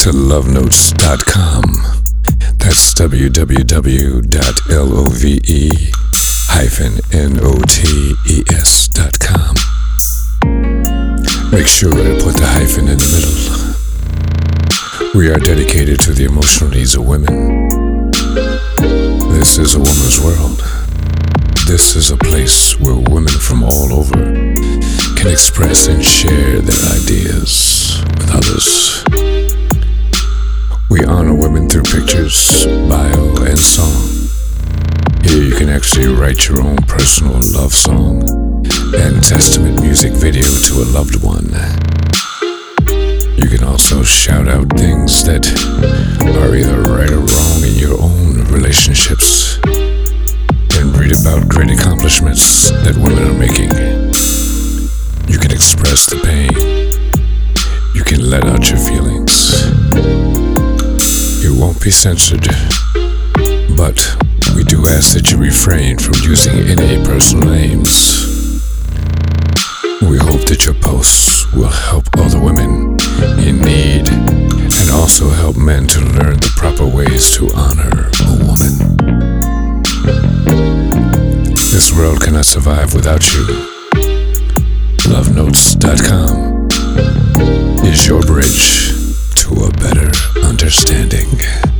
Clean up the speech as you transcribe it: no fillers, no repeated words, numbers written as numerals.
to lovenotes.com. That's www.love-notes.com. Make sure to put the hyphen in the middle. We are dedicated to the emotional needs of women. This is a woman's world. This is a place where women from all over can express and share their ideas with others. We honor women through pictures, bio, and song. Here you can actually write your own personal love song and testament music video to a loved one. You can also shout out things that are either right or wrong in your own relationships and read about great accomplishments that women are making. You can express the pain. You can let out your feelings. You won't be censored, but we do ask that you refrain from using any personal names. We hope that your posts will help other women in need and also help men to learn the proper ways to honor a woman. This world cannot survive without you. LoveNotes.com is your bridge to a better understanding.